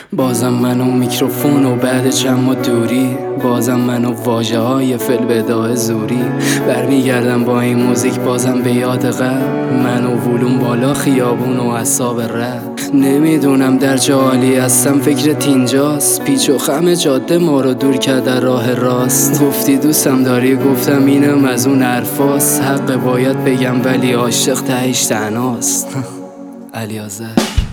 بازم من و میکروفون و بعد چند ما دوری، بازم من و واژه های فلبداع زوری برمیگردم با این موزیک بازم به یاد قبل. من و ولوم بالا خیابون و اعصاب رد، نمیدونم در چه حالی هستم، فکرت اینجاست. پیچ و خم جاده ما رو دور کرد در راه راست. گفتی دوستم داری، گفتم اینم از اون حرفاست. حق باید بگم ولی عاشق تهش تنهاست. علیازر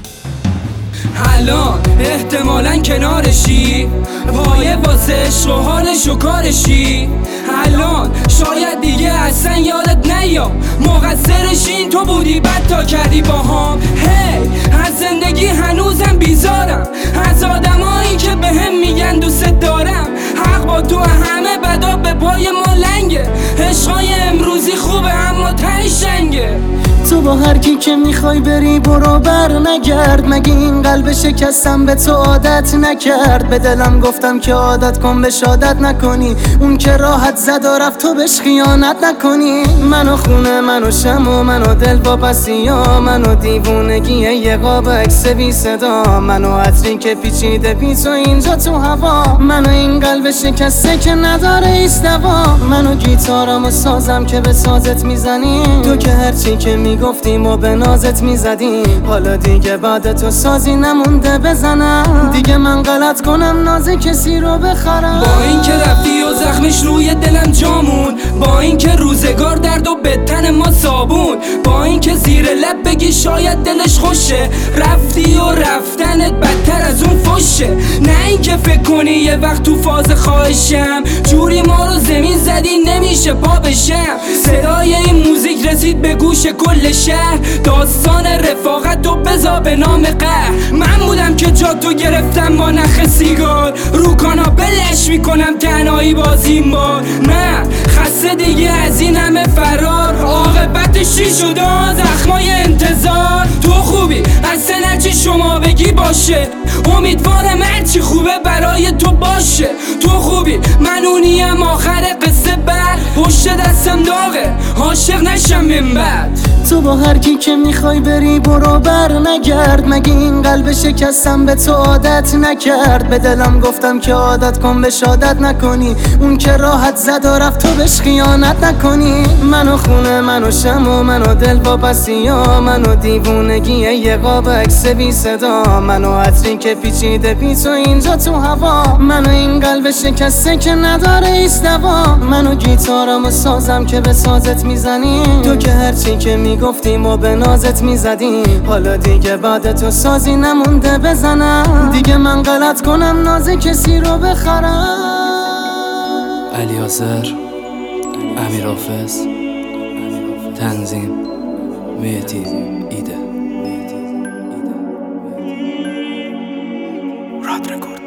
الان احتمالاً کنارشی، پایه واسه عشق و حالش و کارشی. الان شاید دیگه اصلا یادت نیام مقصرشین تو بودی، بد تا کردی باهام. هی از زندگی هنوزم بیزارم، از آدمایی که بهم میگن دوست دارم. حق با تو، همه بدا به پای ما لنگه. عشقای امروزی خوبه اما ته شنگه. تو با هر کی که میخوای بری برو بر نگرد، مگه این قلب شکستم به تو عادت نکرد؟ به دلم گفتم که عادت کن بهش عادت نکنی، اون که راحت زد و رفت تو بهش خیانت نکنی. منو خونه، منو شم و منو دل با پسیا، منو دیوونگی یه قاب عکس بی صدا، منو عطری که پیچیده بی تو اینجا تو هوا، منو این قلب شکسته که نداره ایست دوا، منو گیتارم و سازم که به سازت میزنی، تو که هرچی که میگفتیم و به نازت میزدیم. حالا دیگه بعد تو سازی نمونده بزنم، دیگه من غلط کنم ناز کسی رو بخرم. با این که رفتی و زخمش روی دلم جامون، با این که روزگار درد و به تن ما صابون، با این که زیر لب بگی شاید دلش خوشه، رفتی و رفتنت بدتر از اون فشه. نه این که فکر کنی یه وقت تو فاز خواهشم، جوری ما رو زمین زدی نمیشه پا بشم. صدای این موزیک رسید به گوش کل شهر، داستان رفاقت و بزا به نام قهر. من بودم که جا تو گرفتم با نخ سیگار، رو کاناپلش میکنم تنهایی بازیم بار. من خسته دیگه از این همه فرار، عاقبتش چی شده زخمای انتظار. تو خوبی اصلا هرچی شما بگی باشه، امیدوارم هرچی خوبه برای تو باشه. تو خوبی من اونیم آخر قصه بر، پشت دستم داغه عاشق نشم من بعد. تو با هر کی که میخوای بری برو بر نگرد، مگه این قلب شکستم به تو عادت نکرد؟ به دلم گفتم که عادت کن بهش عادت نکنی، اون که راحت زد و رفت تو بهش خیانت نکنی. منو خونه، منو شم و منو دل با پسیا، منو دیوونگی یه قاب عکس بی صدا، منو عطری که پیچیده بی تو اینجا تو هوا، منو این قلب شکسته که نداره ایست دوا، منو گیتارم و سازم که به سازت میزنی، تو که هرچی که میگفتیم و به نازت میزدیم. حالا دیگه بعد تو سازی نمونده بزنم، دیگه من غلط کنم ناز کسی رو بخرم. علیازر، امیر حافظ، تنظیم مهدی ایده. راد رکورد.